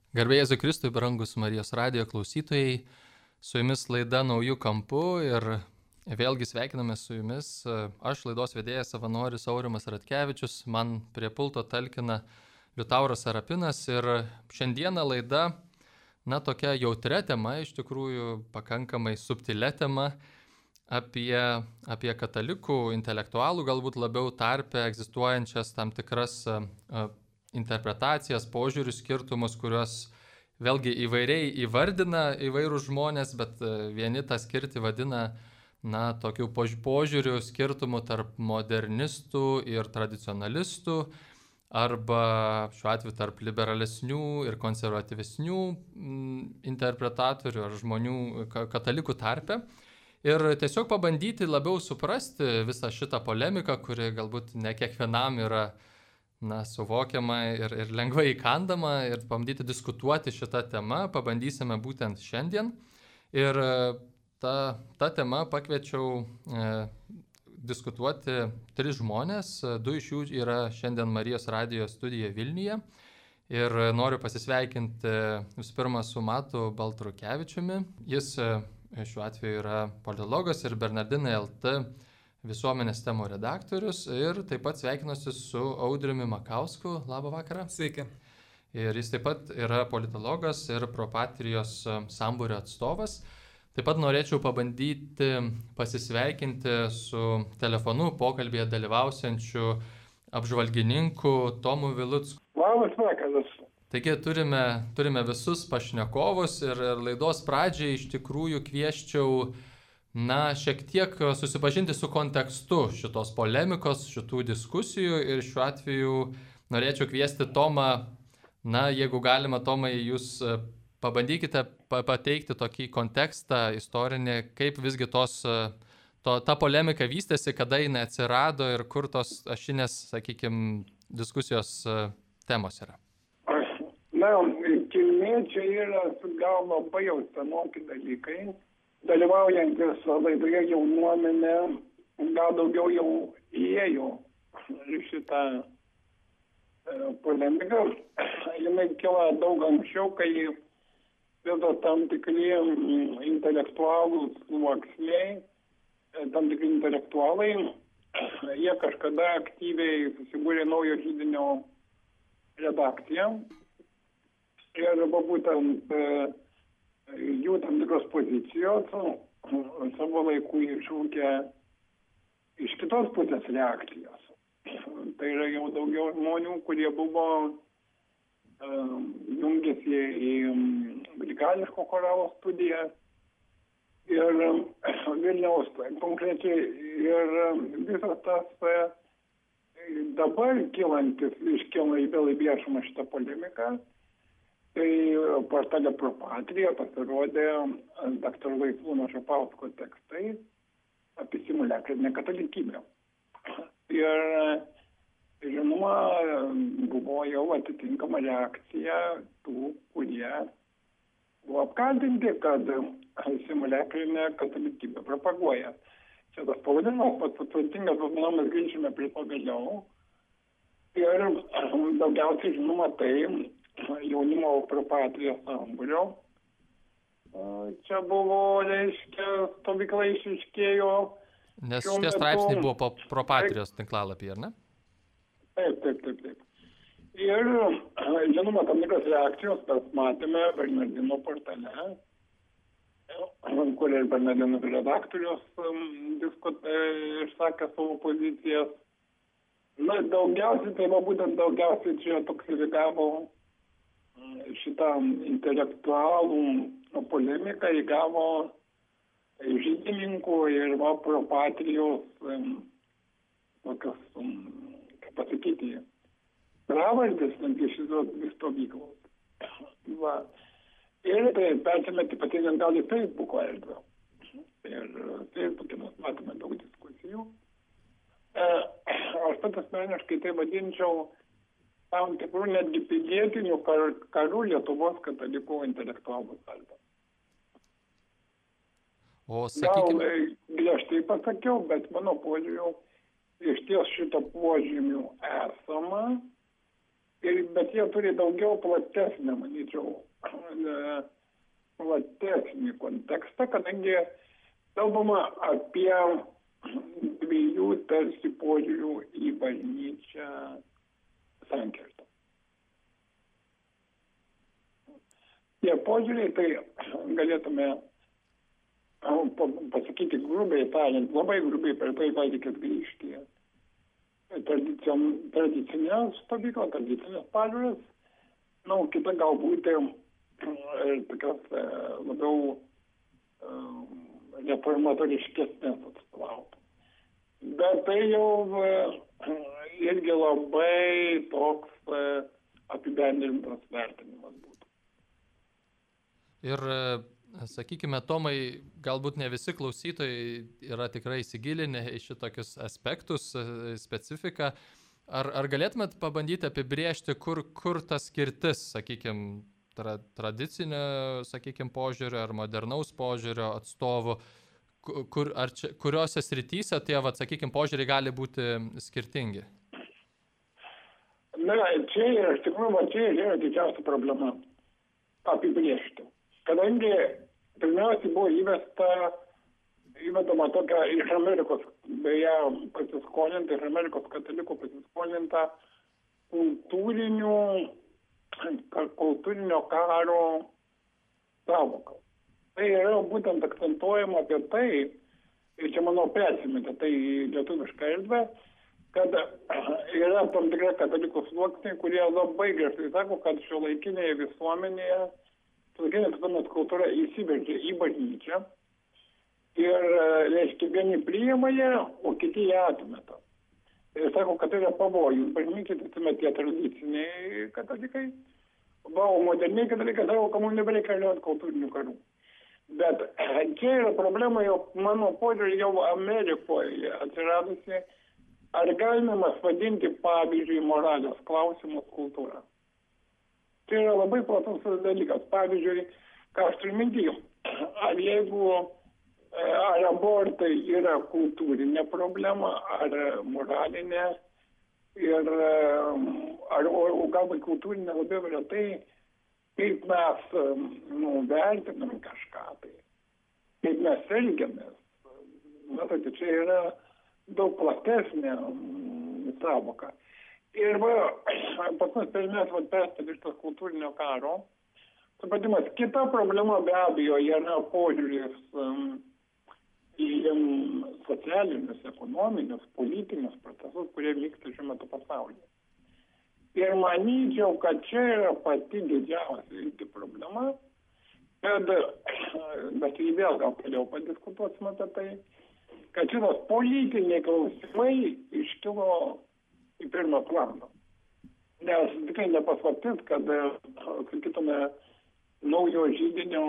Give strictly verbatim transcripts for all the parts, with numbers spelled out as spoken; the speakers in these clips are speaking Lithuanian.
Garbė Jėzui Kristui, brangus Marijos radijo klausytojai, su jumis laida Naujų kampų ir vėlgi sveikiname su jumis. Aš laidos vedėjas savanoris Aurimas Ratkevičius, man prie pulto talkina Liutauras Sarapinas ir šiandieną laida, na, tokia jautria tema, iš tikrųjų pakankamai subtilia tema apie, apie katalikų, intelektualų galbūt labiau tarpe egzistuojančias tam tikras uh, interpretacijas, požiūrių skirtumus, kuriuos vėlgi įvairiai įvardina įvairūs žmonės, bet vieni tą skirtį vadina, na, tokių požiūrių skirtumų tarp modernistų ir tradicionalistų, arba šiuo atveju tarp liberalesnių ir konservatyvesnių interpretatorių ar žmonių katalikų tarpe. Ir tiesiog pabandyti labiau suprasti visą šitą polemiką, kuri galbūt ne kiekvienam yra na, suvokiama ir, ir lengvai įkandama, ir pabandyti diskutuoti šitą temą, pabandysime būtent šiandien. Ir ta, ta tema pakviečiau e, diskutuoti tris žmonės, du iš jų yra šiandien Marijos radijo studijoje Vilniuje. Ir noriu pasisveikinti visų pirma su Matu Baltrukevičiumi. Jis šiuo atveju yra politologas ir Bernardinai L T visuomenės temų redaktorius, ir taip pat sveikinuosi su Audriumi Makausku. Labą vakarą. Sveiki. Ir jis taip pat yra politologas ir Propatrijos sambūrio atstovas. Taip pat norėčiau pabandyti pasisveikinti su telefonu pokalbėje dalyvausiančiu apžvalgininku Tomu Vilucku. Labas vakaras. Taigi turime, turime visus pašnekovus ir, ir laidos pradžiai iš tikrųjų kvieščiau na, šiek tiek susipažinti su kontekstu šitos polemikos, šitų diskusijų, ir šiuo atveju norėčiau kviesti Tomą, na, jeigu galima, Tomai, jūs pabandykite pateikti tokį kontekstą istorinį, kaip visgi tos, to, ta polemika vystėsi, kada jinai atsirado ir kur tos ašinės, sakykime, diskusijos temos yra. Na, kilmė čia yra gal labai jau senoki dalykai. Dalyvaujantis laidoje jaunuomenė gal daugiau jau įėjo į šitą e, polemiką. Jinai kilo daug anksčiau, kai vis tam tikri intelektualūs sluoksniai, tam tikri intelektualai, jie kažkada aktyviai susibūrė naujo židinio redakciją. Ir būtent e, jų tam tikros pozicijos savo laikų iššūkė iš kitos pusės reakcijos. Tai yra jau daugiau žmonių, kurie buvo uh, jungėsi į grigališko choralo studiją ir Vilniaus konkrečiai. Ir visas tas uh, dabar kilantis iškilo į vėl į viešumą šitą polemiką. Tai portale Propatrija pasirodė daktaro Laisvūno Šapausko tekstai apie simuliakrinę katalikybę. Ir, žinoma, buvo jau atitinkama reakcija tų, kurie buvo apkaltinti, kad simuliakrinę katalikybę propaguoja. Čia tas pavadinimas, pats atsakingas, manau, mes grįžime prie to vėliau. Ir daugiausiai, žinoma, tai jaunimo Propatrijos sambūrio. Čia buvo, reiškia, stovykla išaiškėjo. Nes šitie straipsniai buvo po Propatrijos tinklalapyje, ar ne? Taip, taip, taip, taip. Ir, žinoma, tam tikras reakcijos mes matėme Bernardino portale, kur ir Bernardino redaktorius išsakė savo pozicijas. Na, daugiausiai, tai va būtent daugiausiai čia toksifikavo šitą intelektualų polemiką, įgavo žydininkų ir va Propatrijos tokios, kaip pasakyti, pravardės iš šitos stovyklos. Va. Ir tai persimeti ypatingai gal į Facebooko erdvę. Ir Facebook'e mes matome daug diskusijų. Aš pat asmeniškai tai vadinčiau tam tikrų netgi pilietinių kar, karų Lietuvos katalikų intelektualų kalbą. O sakykime... Gal griežtai pasakiau, bet mano požiūriu iš ties šito požymių esama. ir, bet jie turi daugiau platesnį, manyčiau, platesnį kontekstą, kadangi kalbama apie dviejų tarsi požiūrių į bažnyčią sankirtą. Tie požiūriai, tai galėtume pasakyti grubiai tariant, labai grubiai per tai reikės grįžti. Tradicinės stovyklos, tradicinės pažiūrės, na, nu, kita galbūt ir tokios labiau reformatoriškesnės atstovautų. Bet tai jau irgi labai toks apibendrintas vertinimas būtų. Ir, sakykime, Tomai, galbūt ne visi klausytojai yra tikrai įsigilinę į šitokius aspektus, specifiką. Ar, ar galėtumėt pabandyti apibrėžti, kur, kur ta skirtis, sakykime, tra, tradicinio, sakykime, požiūrio ar modernaus požiūrio atstovų, kur, ar čia, kuriuose srityse tie, vat, sakykime, požiūriai gali būti skirtingi? Na, čia yra, iš tikrųjų, čia yra didžiausia problema apibrėžti. Kadangi pirmiausiai buvo įvesta, įvedama tokia iš Amerikos, beje, pasiskolinta, iš Amerikos katalikų pasiskolinta kultūrinių, kultūrinio karo sąvoka. Tai yra būtent akcentuojama apie tai, ir čia manau persimetė tai lietuvišką erdvę, kad yra tam tikra katalikų sluoksniai, kurie labai griežtai sako, kad šiuolaikinėje visuomenėje šiuolaikinė visuomenės kultūra įsiveržė į bažnyčią ir, reiškia, vieni priima ją, o kiti ją atmeta. Ir sako, kad tai yra pavojus. Bažnyčiai tai tie tradiciniai katalikai, o moderniai katalikai sako, kad mums nebereikia keliauti kultūrinių karų. Bet čia yra problema jau, mano požiūrį, jau Amerikoje atsiradusi, ar galima vadinti, pavyzdžiui, moralės klausimus kultūrą. Tai yra labai platus dalykas. Pavyzdžiui, ką aš turiu minty, ar jeigu ar abortai yra kultūrinė problema, ar moralinė, ir, ar, o galbūt kultūrinė labiau yra tai, kaip mes nu, vertinam kažką, tai, kaip mes elgiamės. Matote, čia yra daug platesnė sąvoka. Ir va, pas mus pirmės perstebė iš tos kultūrinio karo. Supatimas, kita problema be abejo yra požiūris um, į um, socialinius, ekonominius, politinius procesus, kurie vyksta šiuo metu pasaulyje. Ir manyčiau, kad čia yra pati didžiausia problema, kad, bet jį vėl gal toliau padiskutuosime apie tai, kad šitos politiniai klausimai iškilo į pirmą planą. Nes tikrai nepaslaptis, kad, sakytume, naujo židinio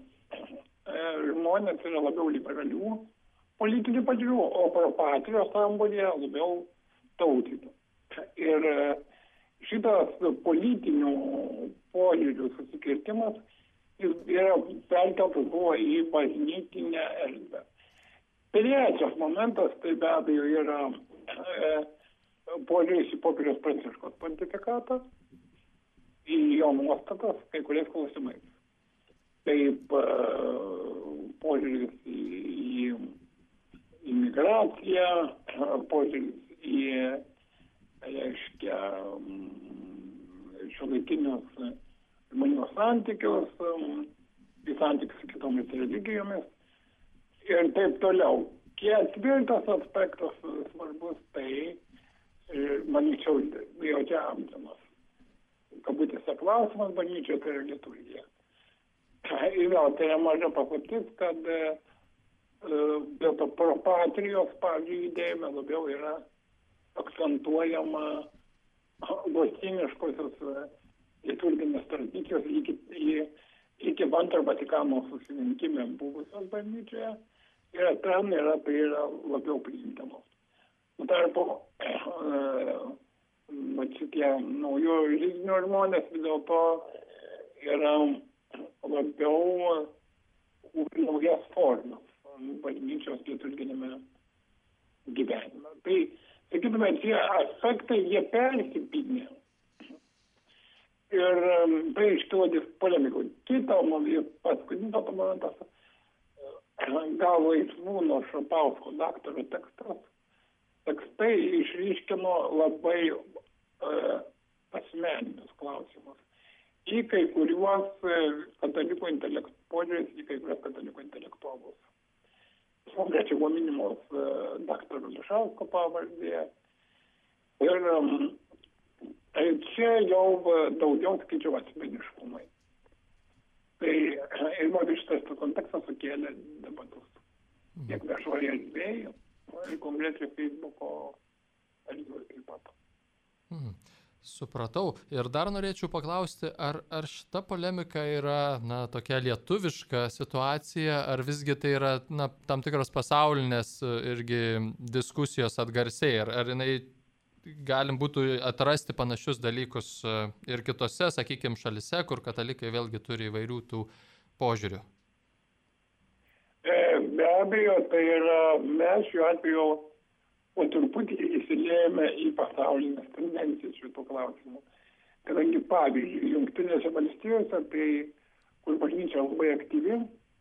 žmonės yra labiau liberalių politinių pažiūrų, o propatrijos sambūrėje labiau tautinių. Ir šitas politinių požiūrių susikirtimas jis yra perkeltas buvo į bažnytinę erdvę. Trečias momentas, tai be abejo yra e, požiūris į popiežiaus Pranciškaus pontifikatą, į jo nuostatas kai kuriais klausimais. Taip požiūris į, į imigraciją, požiūris į, reiškia, šiuolaikinius žmonių santykius, į santykius su kitomis religijomis ir taip toliau. Ketvirtas aspektas svarbus, tai manyčiau, jo čia amžinas. Kabutėse klausimas bažnyčioje, tai yra liturgija. Ir vėl tai yra maža paslaptis, kad dėl to propatrijos, pavyzdžiui, judėjime labiau yra akcentuojama lotiniškosios liturginės tradicijos iki, iki antro Vatikano susirinkime buvusios bažnyčioje. Ir ten yra, tai yra labiau priimtamos. Tarpu, mat šitie naujo židinio žmonės vis dėlto yra labiau naujas formas bažnyčios liturginėme gyvenime. Tai, sakytume, tie aspektai, jie persipynė. Ir tai iškilo polemikų. Kita, paskutinis momentas, gal Laisvūno Šapausko daktaro tekstas, tekstai išryškino labai e, asmeninius klausimus. Į kai kuriuos katalikų intelekt, požiūrės, į kai kuriuos katalikų intelektualus. Konkrečiai buvo minimos e, daktaro Lišausko pavardė. Ir Tai čia jau daugiau skaičiau asmeniškumai. Tai ir man šitas kontekstas sukėlė debatus. Tiek viešoje erdvėje, ir konkrečiai Facebooko erdvėje taip pat. Hmm. Supratau. Ir dar norėčiau paklausti, ar, ar šita polemika yra na, tokia lietuviška situacija, ar visgi tai yra na, tam tikros pasaulinės irgi diskusijos atgarsiai, ar, ar jinai galim būtų atrasti panašius dalykus ir kitose, sakykime, šalise, kur katalikai vėlgi turi įvairių tų požiūrių. Be abejo, tai yra, mes šiuo atveju po truputį įsiliejame į pasaulinės tendencijas šitų klausimų. Kadangi, pavyzdžiui, Jungtinėse valstijose, tai kur bažnyčia labai aktyvi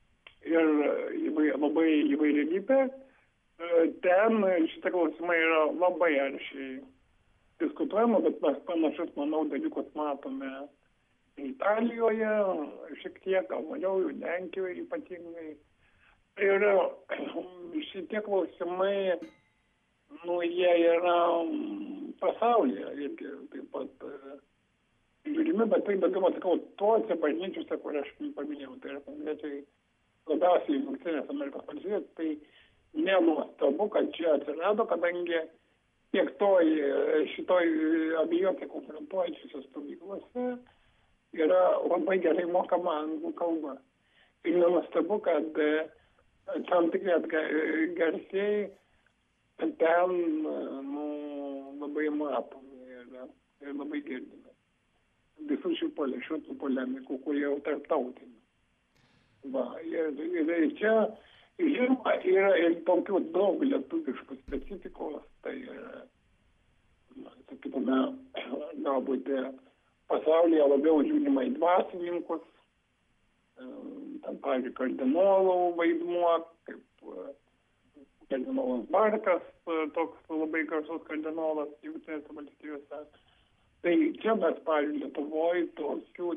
ir labai įvairialypė, ten šitie klausimai yra labai aršiai diskutuojama, bet mes panašius, manau, dalykus matome Italijoje, šiek tiek, gal mažiau, Lenkijoje ypatingai. Ir šitie klausimai, nu, jie yra pasaulyje irgi taip pat žiūrimi, bet tai daugiau, sakau, tuose bažnyčiuose, kur aš paminėjau, tai yra konkrečiai labiausiai Jungtinės Amerikos valstijos, tai nenuostabu, kad čia atsirado, kadangi tiek toj, šitoj abiejose konfrontuojančiose stovyklose yra labai gerai mokama anglų kalba. Ir nenuostabu, kad tam tikri atgarsiai ten nu, labai matomi ir, ir labai girdime. Visų šių šių polemikų, kurie jau tarptautinių. Va, ir, ir čia žinoma, yra ir tokių daug lietuviškų specifikos, tai yra, sakytume, galbūt pasaulyje labiau žiūrima į dvasininkus, ten, pavyzdžiui, kardinolų vaidmuo, kaip kardinolas Barkas, toks labai garsus kardinolas Jungtinėse valstijose. Tai čia mes, pavyzdžiui, Lietuvoje tokių,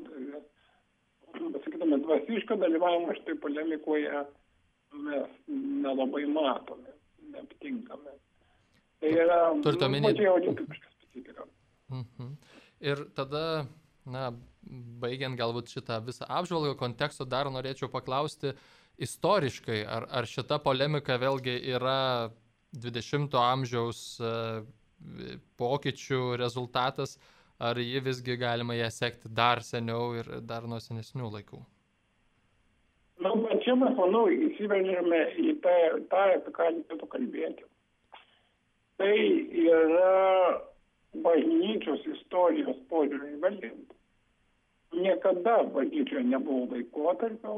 sakytume, dvasiško dalyvavimo štai polemikoje mes nelabai matome, neaptinkame. Tai yra, turite omeny, jau lietuviška specifika. Mhm. Ir tada, na, baigiant galbūt šitą visą apžvalgą konteksto, dar norėčiau paklausti istoriškai, ar, ar šita polemika vėlgi yra dvidešimto amžiaus pokyčių rezultatas, ar ji visgi galima ją sekti dar seniau ir dar nuo senesnių laikų? Na, bet čia mes, manau, įsiveržėme į tą, tą, apie ką reikėtų kalbėti. Tai yra bažnyčios istorijos požiūrį valdinti. Niekada bažnyčioje nebuvo laikotarpio,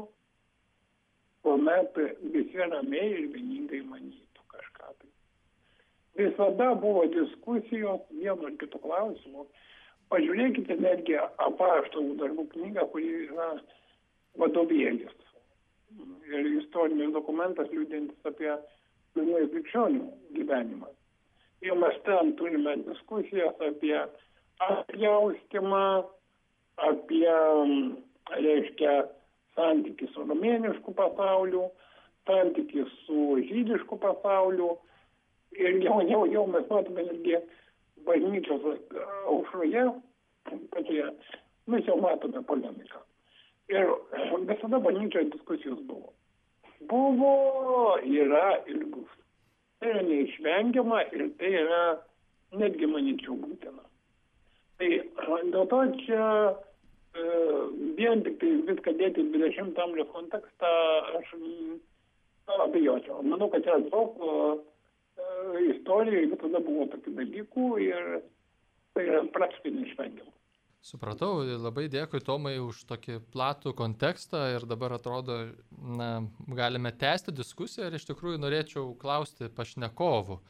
kuomet visi ramiai ir vieningai manytų kažką tai. Visada buvo diskusijos vienu ar kitu klausimu. Pažiūrėkite netgi Apaštalų darbų knygą, kuri yra vadovėlis. Ir istorinis dokumentas liūdintis apie pirmųjų krikščionių gyvenimą. Ir mes ten turime diskusijas apie atjaustimą, apie, reiškia, santykį su romėnišku pasauliu, santykį su žydišku pasauliu. Ir jau, jau, jau mes matome netgi bažnyčios aušroje, pačioje, mes jau matome polemiką. Ir visada bažnyčioje diskusijos buvo. Buvo, yra ir bus. Tai yra neišvengiama ir tai yra netgi, manyčiau, būtina. Tai dėl to čia e, vien tik tai viską dėti dvidešimto amžiaus kontekstą aš abejočiau. Manau, kad yra daug e, istorijoje visada buvo tokių dalykų ir tai yra praktiškai neišvengiama. Supratau, labai dėkui Tomai už tokį platų kontekstą ir dabar atrodo, na, galime tęsti diskusiją ir iš tikrųjų norėčiau klausti pašnekovų.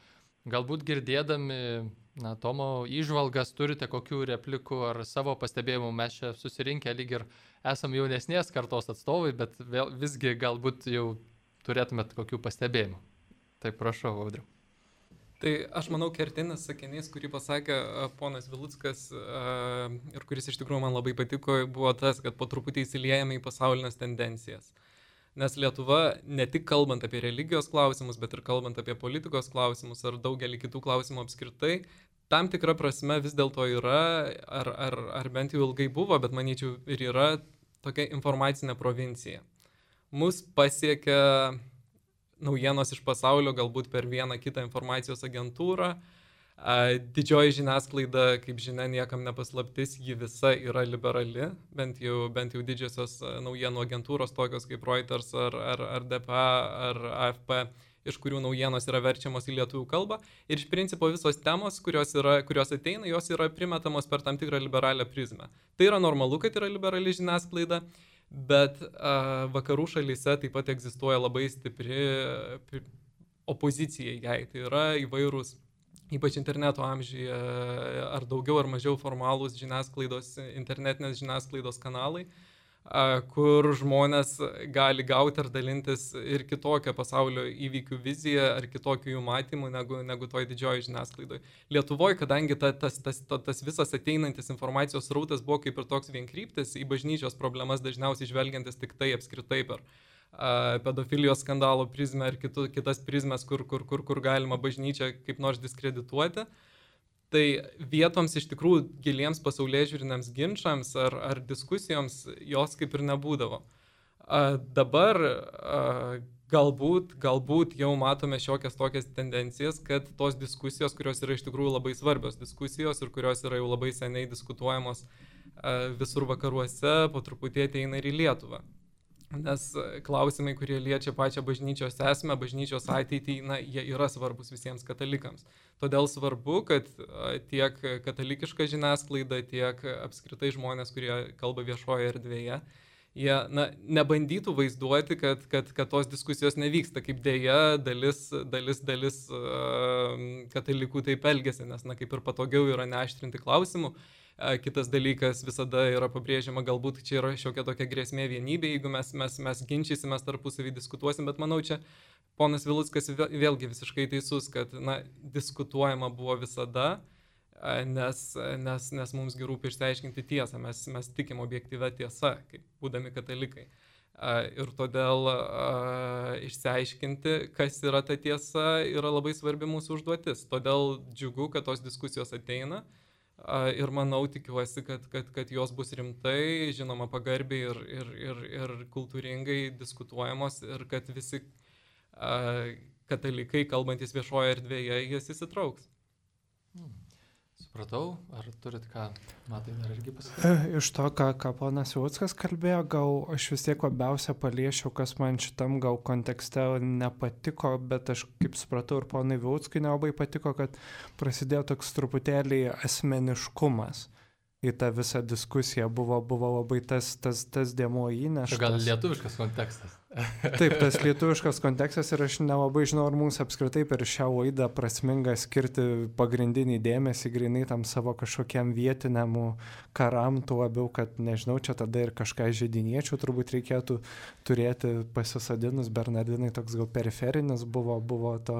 Galbūt girdėdami, na, Tomo įžvalgas turite kokių replikų ar savo pastebėjimų, mes čia susirinkę lyg ir esam jaunesnės kartos atstovai, bet vėl, visgi galbūt jau turėtumėt kokių pastebėjimų. Tai prašau, Audriau. Tai aš manau, kertinis sakinys, kurį pasakė ponas Viluckas ir kuris iš tikrųjų man labai patiko, buvo tas, kad po truputį įsiliejame į pasaulinės tendencijas. Nes Lietuva, ne tik kalbant apie religijos klausimus, bet ir kalbant apie politikos klausimus ar daugelį kitų klausimų apskritai, tam tikra prasme vis dėlto yra, ar, ar, ar bent jau ilgai buvo, bet manyčiau ir yra tokia informacinė provincija. Mus pasiekia naujienos iš pasaulio galbūt per vieną kitą informacijos agentūrą. Didžioji žiniasklaida, kaip žinia, niekam nepaslaptis, ji visa yra liberali, bent jau, bent jau didžiosios naujienų agentūros, tokios kaip Reuters ar, ar, ar D P A ar A F P, iš kurių naujienos yra verčiamos į lietuvių kalbą. Ir iš principo visos temos, kurios, yra, kurios ateina, jos yra primetamos per tam tikrą liberalią prizmę. Tai yra normalu, kad yra liberali žiniasklaida, bet a, vakarų šalyse taip pat egzistuoja labai stipri opozicija jai. Tai yra įvairūs, ypač interneto amžiuje, ar daugiau ar mažiau formalūs žiniasklaidos, internetinės žiniasklaidos kanalai, kur žmonės gali gauti ar dalintis ir kitokią pasaulio įvykių viziją ar kitokių jų matymų negu, negu toj didžioji žiniasklaidoje. Lietuvoje, kadangi ta, tas, tas, tas, tas visas ateinantis informacijos srautas buvo kaip ir toks vienkryptis, į bažnyčios problemas dažniausiai žvelgiantis tik tai apskritai per a, pedofilijos skandalo prizmę ar kitu, kitas prizmes, kur, kur, kur, kur galima bažnyčią kaip nors diskredituoti. Tai vietoms iš tikrųjų giliems pasaulėžiūriniams ginčams ar, ar diskusijoms jos kaip ir nebūdavo. A, dabar a, galbūt, galbūt jau matome šiokias tokias tendencijas, kad tos diskusijos, kurios yra iš tikrųjų labai svarbios diskusijos ir kurios yra jau labai seniai diskutuojamos a, visur vakaruose, po truputį ateina ir į Lietuvą. Nes klausimai, kurie liečia pačią bažnyčios esmę, bažnyčios ateitį, na, jie yra svarbus visiems katalikams. Todėl svarbu, kad tiek katalikiška žiniasklaida, tiek apskritai žmonės, kurie kalba viešoje erdvėje, jie, na, nebandytų vaizduoti, kad, kad, kad tos diskusijos nevyksta, kaip dėja dalis, dalis, dalis uh, katalikų taip elgiasi, nes, na, kaip ir patogiau yra neaštrinti klausimų. Kitas dalykas visada yra pabrėžiama, galbūt čia yra šiokia tokia grėsmė vienybė, jeigu mes, mes, mes ginčysimės tarpusavį, diskutuosim, bet manau, čia ponas Viluckas vėlgi visiškai teisus, kad, na, diskutuojama buvo visada, nes, nes, nes mums rūpi išsiaiškinti tiesą, mes, mes tikim objektyvę tiesą, kaip būdami katalikai. Ir todėl išsiaiškinti, kas yra ta tiesa, yra labai svarbi mūsų užduotis. Todėl džiugu, kad tos diskusijos ateina. Ir manau, tikiuosi, kad, kad, kad jos bus rimtai, žinoma, pagarbiai ir, ir, ir, ir kultūringai diskutuojamos ir kad visi a, katalikai, kalbantys viešoje erdvėje, jas įsitrauks. Hmm. Supratau, ar turit ką, Matai, dar irgi pasakyti? Iš to, ką, ką ponas Viluckas kalbėjo, gal aš vis tiek labiausia paliešiau, kas man šitam gal kontekste nepatiko, bet aš kaip supratau ir ponai Viluckai nelabai patiko, kad prasidėjo toks truputėlį asmeniškumas į tą visą diskusiją, buvo, buvo labai tas, tas, tas dėmuo įneštas. Gal lietuviškas kontekstas. Taip, tas lietuviškas kontekstas ir aš nelabai žinau, ar mums apskritai per šią laidą prasminga skirti pagrindinį dėmesį grinai tam savo kažkokiam vietiniam karam, tuo labiau, kad nežinau, čia tada ir kažką žydiniečių turbūt reikėtų turėti pasisadinus. Bernardinai toks gal periferinis buvo, buvo to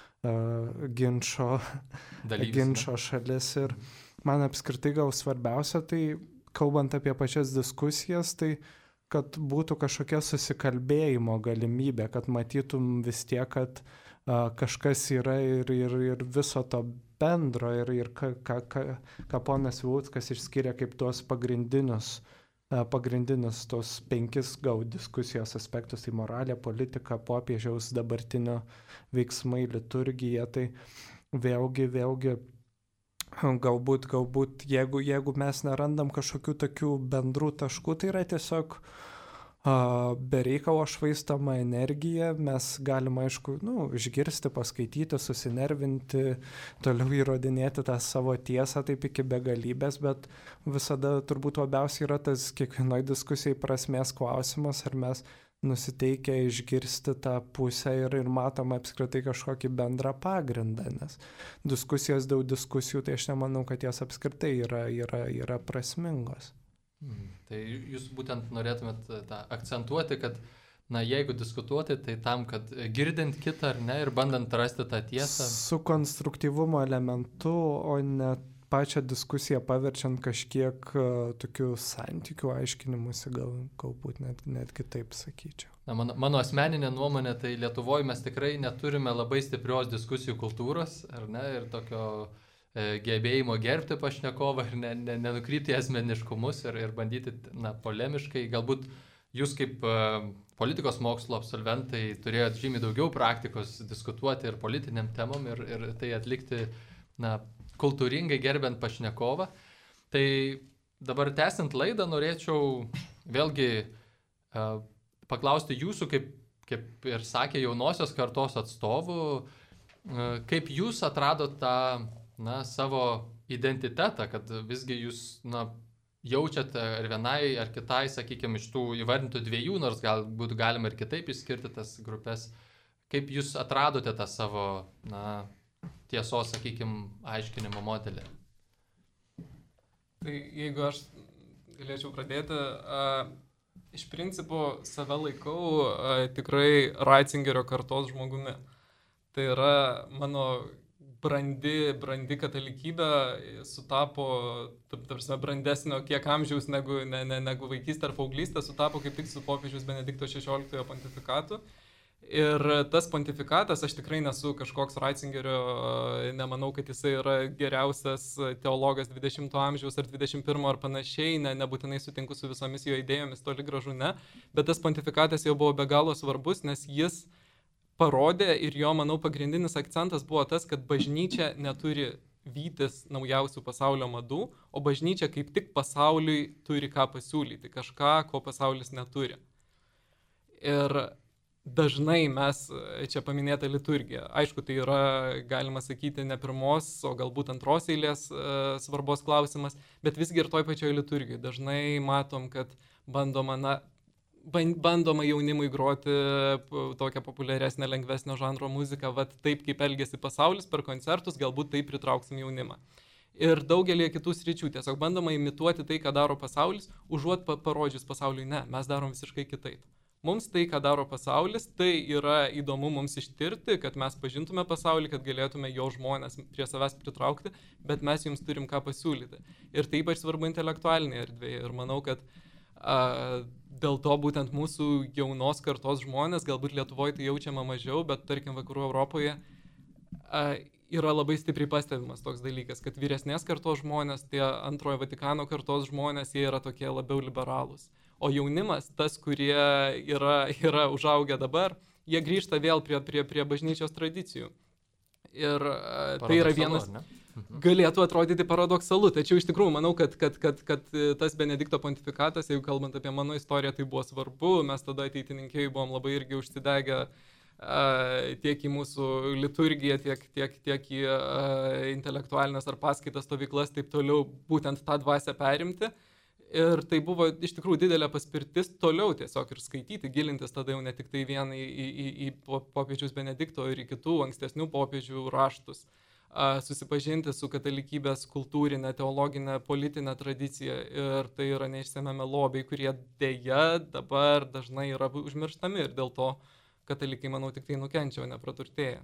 uh, ginčo, Dalyvis, ginčo šalis ir man apskritai gal svarbiausia, tai kalbant apie pačias diskusijas, tai kad būtų kažkokia susikalbėjimo galimybė, kad matytum vis tiek, kad a, kažkas yra ir, ir, ir viso to bendro ir, ir ką, ką, ką, ką ponas Viluckas išskiria kaip tuos pagrindinius, a, pagrindinius tos penkis gal diskusijos aspektus, tai moralė, politika, popiežiaus dabartinio veiksmai, liturgija, tai vėlgi, vėlgi Galbūt, galbūt, jeigu, jeigu mes nerandam kažkokių tokių bendrų taškų, tai yra tiesiog bereikalo švaistoma energija, mes galime, aišku, nu, išgirsti, paskaityti, susinervinti, toliau įrodinėti tą savo tiesą taip iki begalybės, bet visada turbūt labiausiai yra tas kiekvienoj diskusijai prasmės klausimas, ar mes nusiteikę išgirsti tą pusę ir, ir matom apskritai kažkokį bendrą pagrindą, nes diskusijos dėl diskusijų, tai aš nemanau, kad jas apskritai yra, yra, yra prasmingos. Hmm. Tai jūs būtent norėtumėt tą akcentuoti, kad na, jeigu diskutuoti, tai tam, kad girdint kitą ar ne ir bandant rasti tą tiesą. Su konstruktyvumo elementu, o ne pačią diskusiją paverčiant kažkiek uh, tokių santykių aiškinimusi, gal, galbūt net, net kitaip sakyčiau. Na, mano, mano asmeninė nuomonė, tai Lietuvoje mes tikrai neturime labai stiprios diskusijų kultūros, ar ne, ir tokio gebėjimo gerbti pašnekovą ir ne, ne, nenukrypti asmeniškumus ir, ir bandyti na, polemiškai. Galbūt jūs kaip uh, politikos mokslo absolventai turėjot žymiai daugiau praktikos diskutuoti ir politiniam temom ir, ir tai atlikti na, kultūringai gerbent pašnekovą. Tai dabar tęsiant laidą norėčiau vėlgi uh, paklausti jūsų, kaip, kaip ir sakė jaunosios kartos atstovų, uh, kaip jūs atradot tą na, savo identitetą, kad visgi jūs na, jaučiate ar vienai, ar kitai, sakykime, iš tų įvardintų dviejų, nors galbūt galima ir kitaip išskirti tas grupės. Kaip jūs atradote tą savo na, tiesos, sakykime, aiškinimo modelį? Tai jeigu aš galėčiau pradėti, a, iš principo save laikau a, tikrai Ratzingerio kartos žmogumi. Tai yra mano brandi, brandi katalikybė sutapo, tarsi brandesnio kiek amžiaus negu, ne, ne, negu vaikystė ar paauglystė, sutapo kaip tik su popiežiaus Benedikto šešioliktojo pontifikatu. Ir tas pontifikatas, aš tikrai nesu kažkoks Ratzingerio, nemanau, kad jisai yra geriausias teologas dvidešimto amžiaus ar dvidešimt pirmo ar panašiai, ne, nebūtinai sutinku su visomis jo idėjomis, toli gražu ne, bet tas pontifikatas jau buvo be galo svarbus, nes jis parodė ir jo, manau, pagrindinis akcentas buvo tas, kad bažnyčia neturi vytis naujausių pasaulio madų, o bažnyčia kaip tik pasauliui turi ką pasiūlyti, kažką, ko pasaulis neturi. Ir dažnai mes, čia paminėta liturgija, aišku, tai yra, galima sakyti, ne pirmos, o galbūt antros eilės e, svarbos klausimas, bet visgi ir toj pačioj liturgijai dažnai matom, kad bandoma, na, bandoma jaunimui groti tokią populiaresnę, lengvesnio žanro muziką, vat taip kaip elgėsi pasaulis per koncertus, galbūt taip pritrauksim jaunimą. Ir daugelį kitų sričių tiesiog bandoma imituoti tai, ką daro pasaulis, užuot parodžius pasauliui, ne, mes darom visiškai kitaip. Mums tai, ką daro pasaulis, tai yra įdomu mums ištirti, kad mes pažintume pasaulį, kad galėtume jo žmonės prie savęs pritraukti, bet mes jums turim ką pasiūlyti. Ir tai ypač svarbu intelektualinėje erdvėje. Ir manau, kad a, dėl to būtent mūsų jaunos kartos žmonės, galbūt Lietuvoje tai jaučiama mažiau, bet tarkim vakarų Europoje a, yra labai stipriai pastebimas toks dalykas, kad vyresnės kartos žmonės, tie antrojo Vatikano kartos žmonės, jie yra tokie labiau liberalūs. O jaunimas, tas, kurie yra, yra užaugę dabar, jie grįžta vėl prie, prie, prie bažnyčios tradicijų. Ir a, tai yra vienas... Galėtų atrodyti paradoksalu, tačiau iš tikrųjų manau, kad, kad, kad, kad tas Benedikto pontifikatas, jeigu kalbant apie mano istoriją, tai buvo svarbu, mes tada ateitininkai buvom labai irgi užsidegę a, tiek į mūsų liturgiją, tiek, tiek, tiek į a, intelektualinės ar paskaitas stovyklas, taip toliau būtent tą dvasią perimti. Ir tai buvo iš tikrųjų didelė paspirtis toliau tiesiog ir skaityti, gilintis tada jau ne tik tai vien į, į, į, į popiežiaus Benedikto ir į kitų ankstesnių popiežių raštus. Susipažinti su katalikybės kultūrinė, teologinė, politinė tradicija ir tai yra neišsemiami lobiai, kurie dėja dabar dažnai yra užmirštami ir dėl to katalikai, manau, tik tai nukenčia, o nepraturtėja.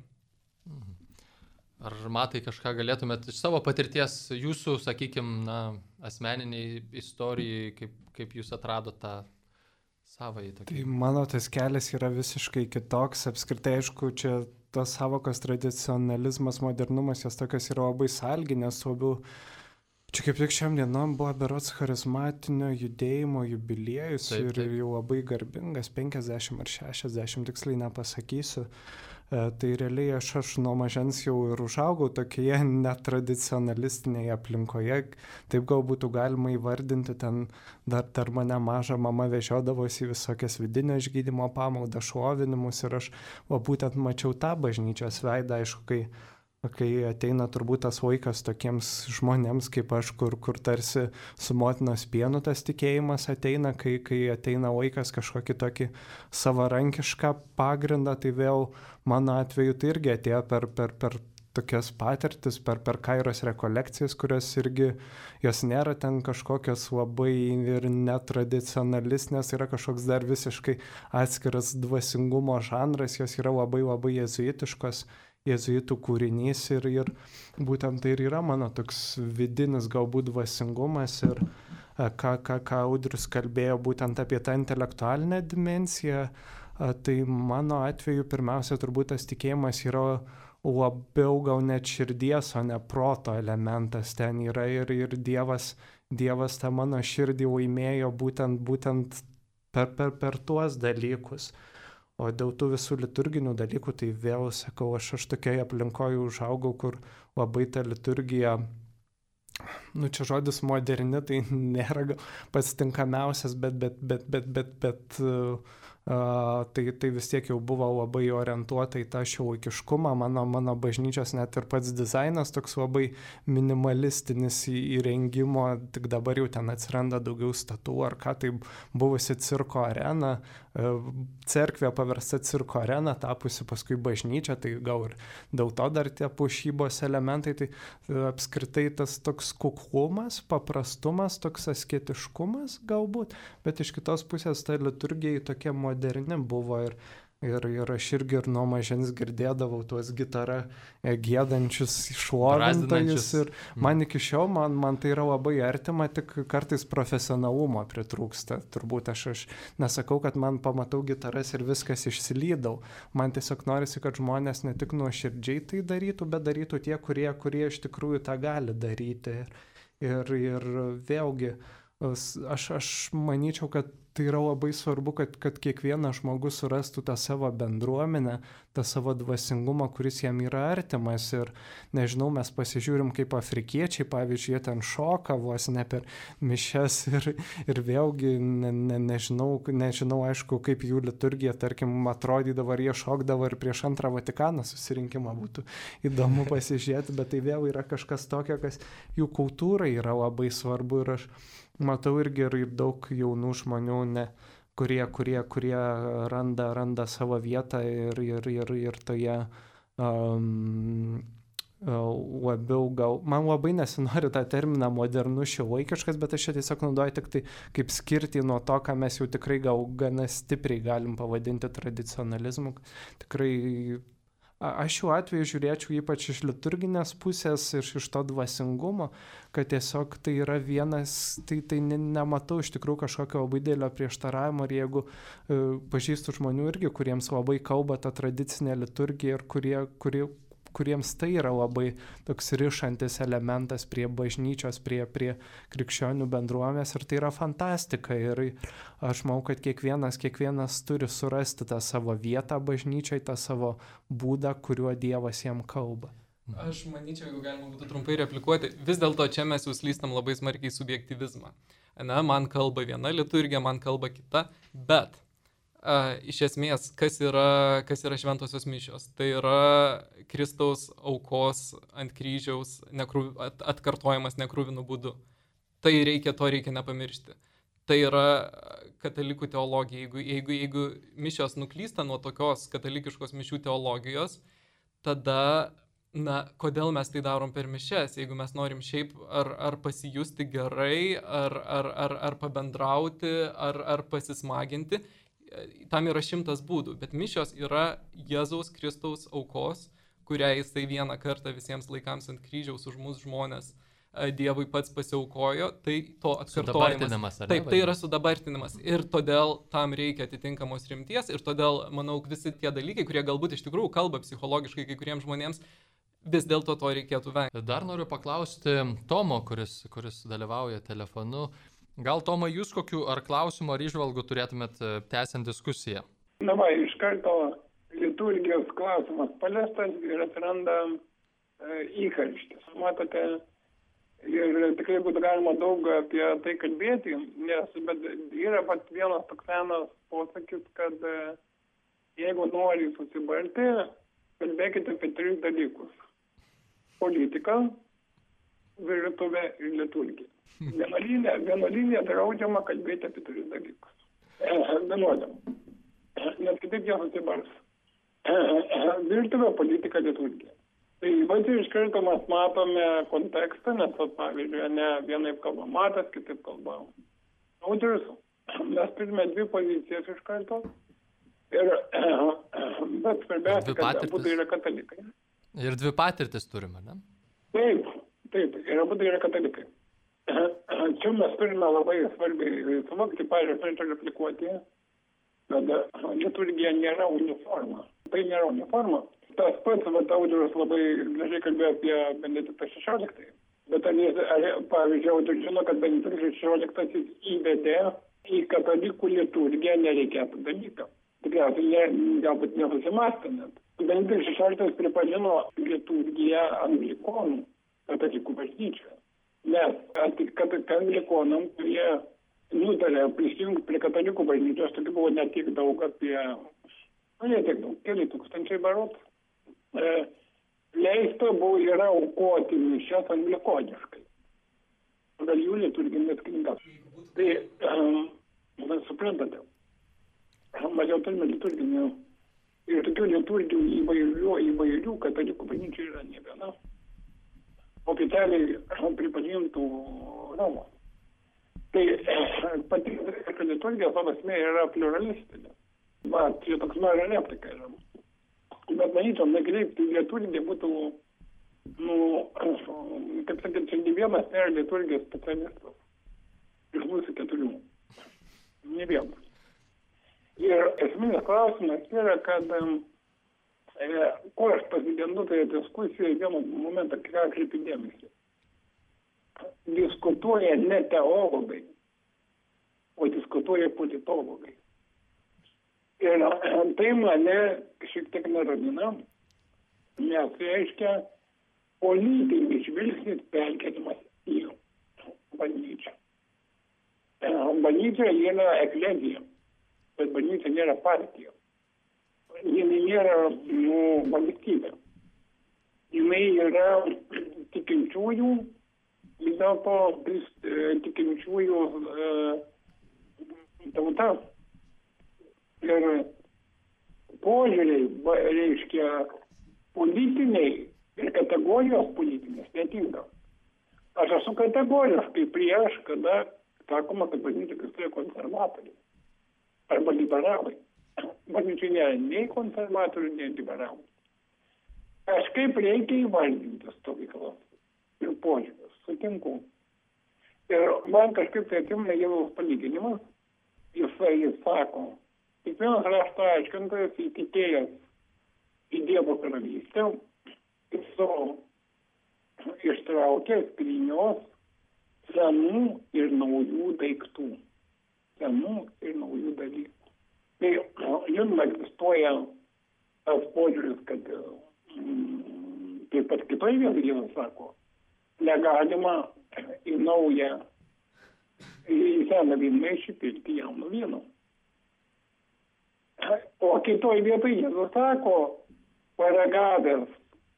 Ar Matai kažką galėtumėt iš savo patirties, jūsų, sakykime, na, asmeniniai istorijai, kaip, kaip jūs atradote tą savąjį tokį? Tai mano tas kelias yra visiškai kitoks, apskritai, aišku, čia tos savokos tradicionalizmas, modernumas, jos tokios yra labai sąlyginės, labiau, čia kaip tik šiam dienom buvo berods charizmatinio judėjimo jubiliejus ir jau labai garbingas, penkiasdešimt ar šešiasdešimt, tiksliai nepasakysiu. Tai realiai aš, aš nuo mažens jau ir užaugau tokioje netradicionalistinėje aplinkoje, taip gal būtų galima įvardinti, ten dar, dar mane mažą mama vežiodavosi visokias vidinio išgydymo pamaldas, šlovinimus ir aš va, būtent mačiau tą bažnyčios veidą, aišku, kai kai ateina turbūt tas vaikas tokiems žmonėms kaip aš, kur, kur tarsi su motinos pienu tas tikėjimas ateina, kai, kai ateina vaikas kažkokį tokį savarankišką pagrindą, tai vėl mano atveju tai irgi atėjo per, per, per tokias patirtis, per, per kairos rekolekcijas, kurios irgi, jos nėra ten kažkokios labai ir netradicionalistinės, yra kažkoks dar visiškai atskiras dvasingumo žanras, jos yra labai labai jezuitiškos, jezuitų kūrinys ir, ir būtent tai ir yra mano toks vidinis galbūt dvasingumas ir ką, ką, ką Audrius kalbėjo būtent apie tą intelektualinę dimensiją, tai mano atveju pirmiausia turbūt tas tikėjimas yra labiau gal net širdies, o ne proto elementas ten yra ir, ir Dievas, Dievas tą mano širdį laimėjo būtent, būtent per, per, per tuos dalykus. O dėl tų visų liturginių dalykų, tai vėl sakau, aš, aš tokioje aplinkoje užaugau, kur labai ta liturgija, nu čia žodis moderni, tai nėra pats tinkamiausias, bet, bet, bet, bet, bet, bet uh, tai, tai vis tiek jau buvo labai orientuota į tą šiuolaikiškumą, mano, mano bažnyčios net ir pats dizainas toks labai minimalistinis įrengimo, tik dabar jau ten atsiranda daugiau statų ar ką, tai buvusi cirko arena, cerkvė paversta cirko arena, tapusi paskui bažnyčia, tai gal ir dėl to dar tie puošybos elementai, tai apskritai tas toks kuklumas, paprastumas, toks asketiškumas galbūt, bet iš kitos pusės ta liturgija tokia moderni buvo ir, ir, ir aš irgi ir nuo mažens girdėdavau tuos gitarą giedančius šlovintojus ir man iki šiol, man, man tai yra labai artima, tik kartais profesionalumo pritrūksta. Turbūt aš, aš nesakau, kad man pamatau gitaras ir viskas išsilydau. Man tiesiog norisi, kad žmonės ne tik nuoširdžiai tai darytų, bet darytų tie, kurie, kurie iš tikrųjų tą gali daryti. Ir, ir vėlgi, aš, aš manyčiau, kad tai yra labai svarbu, kad, kad kiekvienas žmogus surastų tą savo bendruomenę, tą savo dvasingumą, kuris jam yra artimas. Ir nežinau, mes pasižiūrim kaip afrikiečiai, pavyzdžiui, jie ten šoka vos ne per mišias ir, ir vėlgi ne, ne, nežinau, nežinau, aišku, kaip jų liturgija, tarkim, atrodydavo, ar jie šokdavo ir prieš antrą Vatikano susirinkimą būtų įdomu pasižiūrėti, bet tai vėl yra kažkas tokio, kas jų kultūrai yra labai svarbu ir aš matau irgi ir daug jaunų žmonių, ne, kurie, kurie, kurie randa, randa savo vietą ir, ir, ir, ir toje um, labiau gal, man labai nesinori tą terminą modernus šiuolaikiškas, bet aš čia tiesiog naudoju tik tai kaip skirti nuo to, ką mes jau tikrai gal gana stipriai galim pavadinti tradicionalizmu. Tikrai aš šiuo atveju žiūrėčiau ypač iš liturginės pusės, iš, iš to dvasingumo, kad tiesiog tai yra vienas, tai, tai ne, nematau iš tikrųjų kažkokio labai didelio prieštaravimo ir jeigu e, pažįstu žmonių irgi, kuriems labai kalba ta tradicinė liturgija ir kurie, kurie, kuriems tai yra labai toks rišantis elementas prie bažnyčios, prie, prie krikščionių bendruomenės ir tai yra fantastika ir aš manau, kad kiekvienas, kiekvienas turi surasti tą savo vietą bažnyčiai, tą savo būdą, kuriuo Dievas jam kalba. Aš manyčiau, jeigu galima būtų trumpai replikuoti, vis dėlto čia mes jau slystam labai smarkiai subjektyvizmą. Na, man kalba viena liturgija, man kalba kita, bet Uh, iš esmės, kas yra, kas yra šventosios mišios? Tai yra Kristaus aukos ant kryžiaus nekrūv, at, atkartojimas nekrūvinų būdu. Tai reikia, to reikia nepamiršti. Tai yra katalikų teologija. Jeigu, jeigu, jeigu mišios nuklysta nuo tokios katalikiškos mišių teologijos, tada, na, kodėl mes tai darom per mišias? Jeigu mes norim šiaip ar, ar pasijusti gerai, ar, ar, ar, ar pabendrauti, ar, ar pasismaginti, tam yra šimtas būdų, bet mišios yra Jėzaus Kristaus aukos, kurią jisai vieną kartą visiems laikams ant kryžiaus už mus žmonės Dievui pats pasiaukojo, tai to atkartojimas. Taip, tai yra sudabartinimas ir todėl tam reikia atitinkamos rimties ir todėl, manau, visi tie dalykai, kurie galbūt iš tikrųjų kalba psichologiškai kai kuriems žmonėms, vis dėlto to reikėtų vengti. Dar noriu paklausti Tomo, kuris, kuris dalyvauja telefonu. Gal, Tomai, jūs kokių ar klausimų, ar įžvalgų turėtumėt tęsiant diskusiją? Na va, iš karto liturgijos klausimas paliestas ir atsiranda e, įkarštis. Matote, ir tikrai būtų galima daug apie tai kalbėti, nes bet yra pat vienas toks senas posakis, kad e, jeigu nori susibarti, kalbėkite apie tris dalykus. Politika, virtuvė ir liturgija. Vienuolyne, vienuolyne draudžiama kalbėti apie tris dalykus. Vienuoliam. Nes kitaip jie susibars. Virtuvė, politika, liturgija. Tai vat iš karto mes matome kontekstą, nes, pavyzdžiui, ne vienaip kalba Matas, kitaip kalba Audrius. Mes turime dvi pozicijas iš karto. Ir, bet svarbiausia, kad abu yra katalikai. Ir dvi patirtis turime, ne? Taip, taip, ir abu yra katalikai. Čia mes turime labai svarbiai suvokti, pavyzdžiui, turėtų replikuoti, kad liturgija nėra uniforma. Tai nėra uniforma. Tas pats, vat, Audrius labai gražiai kalbėjo apie Benediktą šešioliktąjį. Bet ar, ar, pavyzdžiui, Audrius žino, kad Benediktas šešioliktasis įvedė į katalikų liturgiją nereikėtų dalyką. Tikriausiai ne, galbūt nesusimastė net. Benediktas šešioliktasis pripažino liturgiją anglikonų katalikų bažnyčioje. Nes kad anglikonam, kurie nutarė prisijungti prie katalikų bažnyčios, tokių buvo ne tiek daug apie, nu ne tiek daug, keli tūkstančiai barot, e, leista buvo yra aukoti mišias anglikoniškai. Gal jų liturginės knygas. Tai, um, suprantate, mažiau turime liturginių ir tokių liturgijų įvairių, įvairių katalikų bažnyčių yra ne viena. Oficialiai pripažintų Romos. Tai pati liturgija savo esmė yra pluralistinė. Va, čia toks nori replika yra. Bet manyčiau, nekreipti liturgija būtų, nu, kaip sakyti, čia ne vienas nėra liturgijos specialistas. Iš mūsų keturių. Ne vienas. Ir esminis klausimas yra, kad e, ko aš pasigendu toje diskusijoje vieną momentą, ką atkreipiu dėmesį. Diskutuoja ne teologai, o diskutuoja politologai. Ir tai mane šiek tiek neramina, nes reiškia politinis žvilgsnis perkeliamas į bažnyčią. Bažnyčia yra eklezija, bet bažnyčia nėra partija. Jinai nėra, nu, valstybė. Jinai yra tikinčiųjų, vis dėlto tikinčiųjų e, tauta. Ir požiūriai, reiškia, politiniai ir kategorijos politinės netinka. Aš esu kategoriškai prieš, kada sakoma, kad bažnyčia egzistuoja konservatoriai arba liberalai. Bažnyčia nėra nei konservatorių, nei liberalų. Kažkaip reikia įvardinti stovyklas ir požiūrės. Sutinku. Ir man kažkaip tai atimna Jėzaus palyginimas. Jisai jis sako, kiekvienas rašto aiškintojas įtikėjęs į Dievo karalystę, jis savo ištraukė skrynios senų ir naujų daiktų. Senų ir naujų dalykų. Tai žinoma, egzistuoja tas požiūris, kad mm, taip pat kitoje vietoje Dievas sako, negalima į naują, į seną vynmaišį pilti jauno vyno. O kitoj vietoje Jėzus sako, paragavęs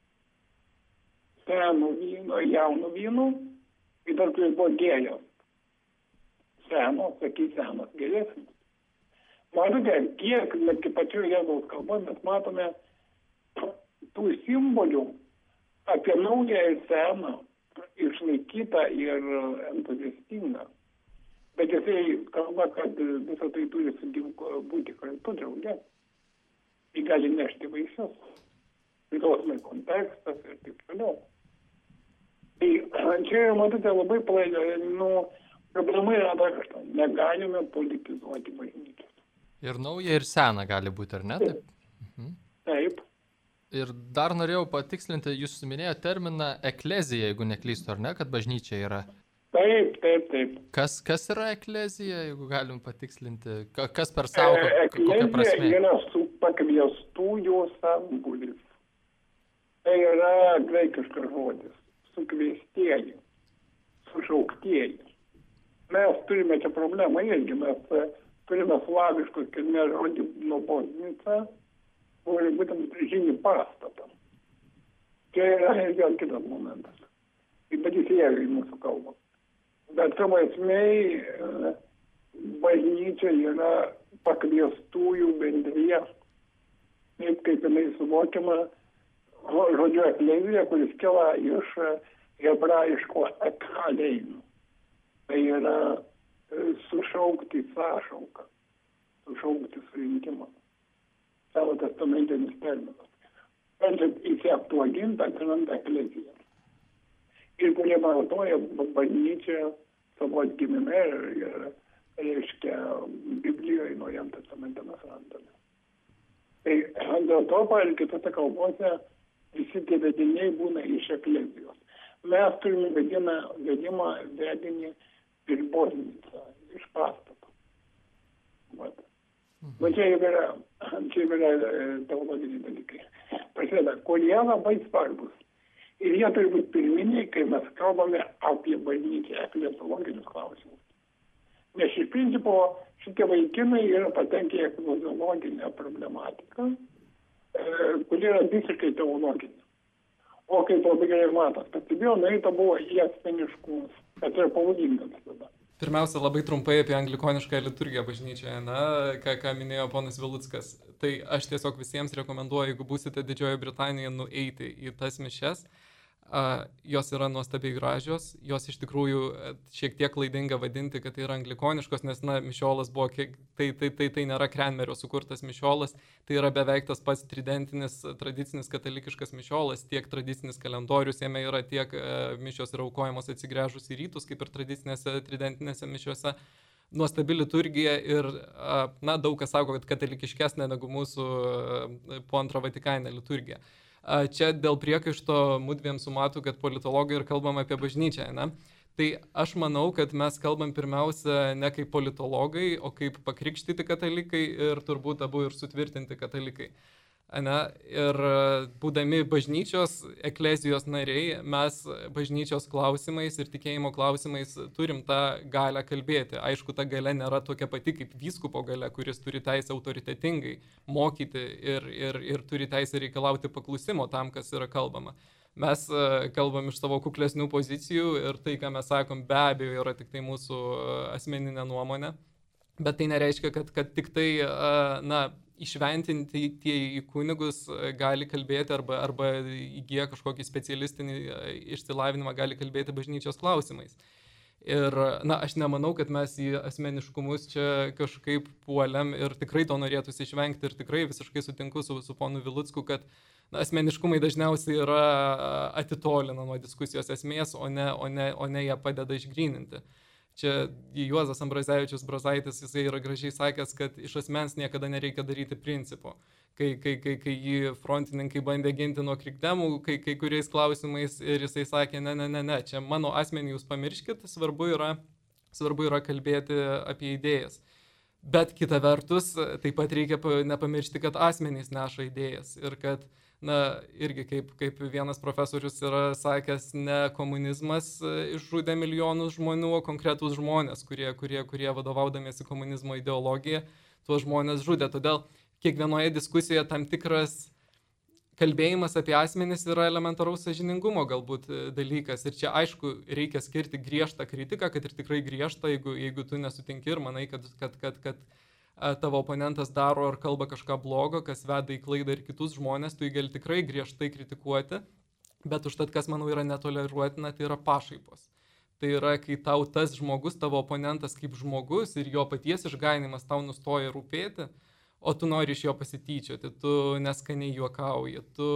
senų vyno, jaunų vynų, ir dar kuris buvo gėlės. Seno, sakys, senas geresnis. Matote, kiek, net pačiu Jėzaus kalba, mes matome tų simbolių apie naują ir seną, išlaikyta ir entuziastinga. Bet jisai kalba, kad visą tai turi būti kartu drauge. Jis gali nešti vaisius. Priklausomai kontekstas ir taip toliau. Tai čia, matote, labai plaidė, nu, problema yra dar kažką. Negalime politizuoti bažnyčios. Ir nauja, ir sena gali būti, ar ne? Taip. Mhm. Taip. Ir dar norėjau patikslinti, jūs minėjote terminą eklezija, jeigu neklystu, ar ne, kad bažnyčia yra. Taip, taip, taip. Kas, kas yra eklezija, jeigu galim patikslinti? Kas per savo, kokia prasmė? Eklezija yra su, pakviestųjų sambūris. Tai yra graikiškas žodis, sukviestieji, sušauktieji. Mes turime čia problemą irgi, mes turime slaviškus kilmės žodį noboznica, kur būtent žymi pastatą. Čia yra ir vėl kitas momentas. Bet jis įėjo į mūsų kalbą. Bet savo esmei bažnyčia yra pakviestųjų bendrija. Taip kaip jinai suvokiama žodžiu eklezija, kuris kila iš hebrajiško ekalein. Tai yra sušaukti sąšauką, sušaukti surinkimą. Savo testamentinis terminas. Sprendžiant įsiaktuagint, atsiranda eklezija. Ir kurie vartoja bažnyčią savo atgimime ir, ir reiškia Biblijoje naujam testamente mes randame. Tai dėl to, pavyzdžiui, kitose kalbose visi tie vediniai būna iš eklezijos. Mes turime vedimą, vedimą vedinį iš boznicą, iš pastato. Vat. Va čia yra, čia yra teologiniai dalykai. Prasideda, kurie labai svarbus. Ir jie turi būti pirminiai, kai mes kalbame apie bažnyčią, ekleziologinius klausimus. Nes iš principo šitie vaikinai yra patenkę į ekleziologinę problematiką, e, kuri yra visiškai teologinė. O kaip labai gerai matas, pastebėjau, naita buvo į asmeniškumus, bet yra pavojingas tada. Pirmiausia, labai trumpai apie anglikonišką liturgiją bažnyčioje, na, ką, ką minėjo ponas Viluckas. Tai aš tiesiog visiems rekomenduoju, jeigu būsite Didžiojoje Britanijoje, nueiti į tas mišias. Uh, jos yra nuostabiai gražios, jos iš tikrųjų šiek tiek klaidinga vadinti, kad tai yra anglikoniškos, nes, na, mišiolas buvo, kiek, tai, tai, tai, tai nėra Cranmerio sukurtas mišiolas, tai yra beveik tas pats tridentinis, tradicinis katalikiškas mišiolas, tiek tradicinis kalendorius, jame yra tiek uh, mišios yra aukojamos atsigręžus į rytus, kaip ir tradicinėse tridentinėse mišiose. Nuostabi liturgija ir, uh, na, daug kas sako, kad katalikiškesnė negu mūsų uh, po antrą Vatikaninę liturgiją. Čia dėl priekaišto mudviem su Matu, kad politologai ir kalbam apie bažnyčią, ne? Tai aš manau, kad mes kalbam pirmiausia ne kaip politologai, o kaip pakrikštyti katalikai ir turbūt abu ir sutvirtinti katalikai. Ne? Ir būdami bažnyčios, eklezijos nariai, mes bažnyčios klausimais ir tikėjimo klausimais turim tą galę kalbėti. Aišku, ta galia nėra tokia pati kaip vyskupo galia, kuris turi teisę autoritetingai mokyti ir, ir, ir turi teisę reikalauti paklusimo tam, kas yra kalbama. Mes kalbam iš savo kuklesnių pozicijų ir tai, ką mes sakom, be abejo yra tik tai mūsų asmeninė nuomonė. Bet tai nereiškia, kad, kad tik tai, na, išventinti tie į kunigus gali kalbėti arba, arba įgyja kažkokį specialistinį išsilavinimą gali kalbėti bažnyčios klausimais. Ir, na, aš nemanau, kad mes į asmeniškumus čia kažkaip puoliam ir tikrai to norėtųsi išvengti ir tikrai visiškai sutinku su, su ponu Vilucku, kad na, asmeniškumai dažniausiai yra atitolina nuo diskusijos esmės, o ne, o ne, o ne ją padeda išgryninti. Čia Juozas Ambrazevičius Brazaitis, jisai yra gražiai sakęs, kad iš asmens niekada nereikia daryti principo. Kai, kai, kai, kai jį frontininkai bandė ginti nuo krikdemų, kai, kai kuriais klausimais ir jisai sakė, ne, ne, ne, ne, čia mano asmenį jūs pamirškit, svarbu yra, svarbu yra kalbėti apie idėjas. Bet kita vertus, taip pat reikia nepamiršti, kad asmenys neša idėjas ir kad na, irgi kaip, kaip vienas profesorius yra sakęs, ne komunizmas išžudė milijonus žmonių, o konkretūs žmonės, kurie, kurie, kurie vadovaudamiesi komunizmo ideologiją, tuos žmonės žudė. Todėl kiekvienoje diskusijoje tam tikras kalbėjimas apie asmenis yra elementaraus sąžiningumo galbūt dalykas. Ir čia aišku reikia skirti griežtą kritiką, kad ir tikrai griežtą, jeigu, jeigu tu nesutinki ir manai, kad, kad, kad, kad tavo oponentas daro ar kalba kažką blogo, kas veda į klaidą ir kitus žmonės, tu jį gali tikrai griežtai kritikuoti, bet užtat, kas manau yra netoleruotina, tai yra pašaipos. Tai yra, kai tau tas žmogus, tavo oponentas kaip žmogus ir jo paties išgainimas tau nustoja rūpėti, o tu nori iš jo pasityčioti, tu neskaniai juokauji, tu,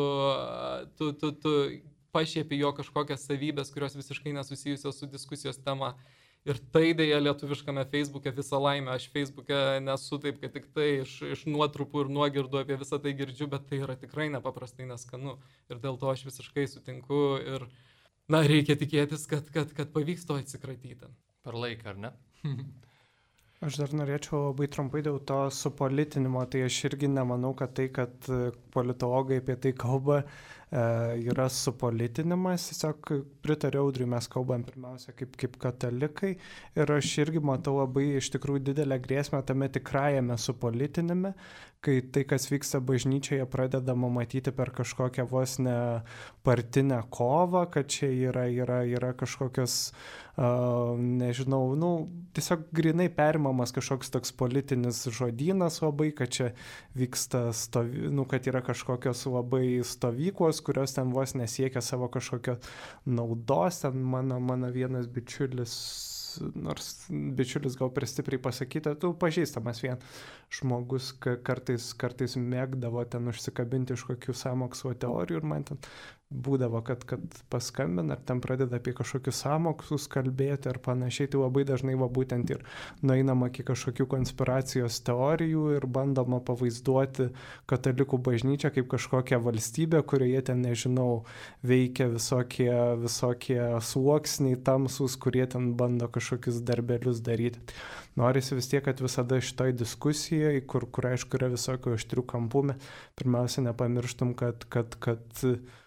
tu, tu, tu pašiepi jo kažkokias savybės, kurios visiškai nesusijusios su diskusijos tema. Ir tai dėja lietuviškame Facebook'e visą laimę. Aš Facebook'e nesu taip, kad tik tai iš, iš nuotrupų ir nuogirdų apie visą tai girdžiu, bet tai yra tikrai nepaprastai neskanu. Ir dėl to aš visiškai sutinku ir, na, reikia tikėtis, kad, kad, kad pavyks to atsikratyti. Per laiką, ar ne? Aš dar norėčiau labai trumpai dėl to supolitinimo, tai aš irgi nemanau, kad tai, kad politologai apie tai kalba, yra supolitinimas, tiesiog pritariu Audriui, mes kalbam pirmiausia kaip, kaip katalikai ir aš irgi matau labai iš tikrųjų didelę grėsmę tame tikrajame supolitinime, kai tai, kas vyksta bažnyčioje, pradedama matyti per kažkokią vos ne partinę kovą, kad čia yra, yra, yra kažkokios, uh, nežinau, nu, tiesiog grinai perimamas kažkoks toks politinis žodynas labai, kad čia vyksta, stovi, nu, kad yra kažkokios labai stovyklos, kurios ten vos nesiekia savo kažkokio naudos. Ten mano, mano vienas bičiulis, nors bičiulis gal per stipriai pasakyta, tu pažįstamas vien žmogus kartais, kartais mėgdavo ten užsikabinti iš kokių sąmokslo teorijų ir man ten būdavo, kad, kad paskambina ar ten pradeda apie kažkokius sąmokslus kalbėti ar panašiai, tai labai dažnai va būtent ir nueinama iki kažkokių konspiracijos teorijų ir bandoma pavaizduoti katalikų bažnyčią kaip kažkokią valstybę, kurioje ten, nežinau, veikia visokie, visokie sluoksniai tamsūs, kurie ten bando kažkokius darbelius daryti. Norisi vis tiek, kad visada šitoj diskusijai, kur, kur aišku yra visokių aštrių kampų, pirmiausia nepamirštum, kad, kad, kad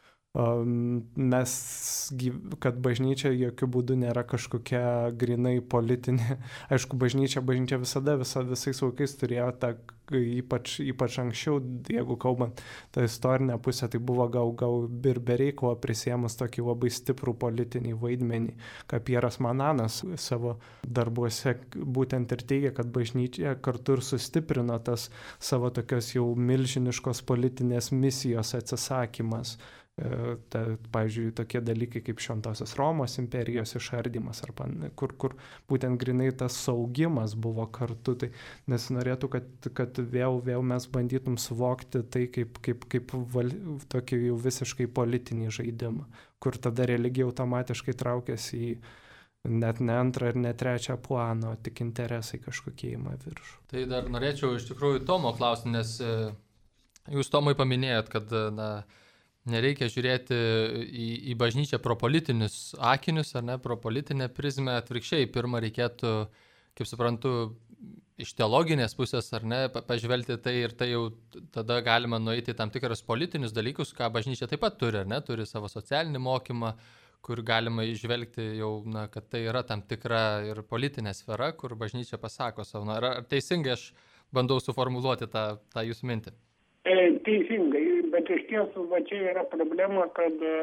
mes, kad bažnyčia jokių būdų nėra kažkokia grinai politinė. Aišku, bažnyčia, bažnyčia visada, visa, visais laikais turėjo tą, ypač, ypač anksčiau, jeigu kalbant tą istorinę pusę, tai buvo gal, gal ir be reikalo prisėmus tokį labai stiprų politinį vaidmenį, kaip Pieras Mananas savo darbuose būtent ir teigia, kad bažnyčia kartu ir sustiprino tas savo tokios jau milžiniškos politinės misijos atsisakymas. Ta, pavyzdžiui, tokie dalykai kaip Šventosios Romos imperijos išardymas, arba kur, kur būtent grinai tas saugimas buvo kartu, tai nesinorėtų, kad, kad vėl, vėl mes bandytum suvokti tai kaip, kaip, kaip val, tokį jau visiškai politinį žaidimą, kur tada religija automatiškai traukiasi į net ne antrą ir ne trečią planą, tik interesai kažkokie ima viršų. Tai dar norėčiau iš tikrųjų Tomo klausti, nes jūs Tomai paminėjot, kad na, nereikia žiūrėti į, į bažnyčią pro politinius akinius, ar ne, pro politinę prizmę, atvirkščiai, pirmą reikėtų, kaip suprantu, iš teologinės pusės, ar ne, pažvelgti tai ir tai jau tada galima nueiti tam tikrus politinius dalykus, ką bažnyčia taip pat turi, ar ne, turi savo socialinį mokymą, kur galima išvelgti jau, na, kad tai yra tam tikra ir politinė sfera, kur bažnyčia pasako savo. Ar, ar teisingai aš bandau suformuluoti tą, tą jūsų mintį? E, teisingai, bet iš tiesų va čia yra problema, kad e,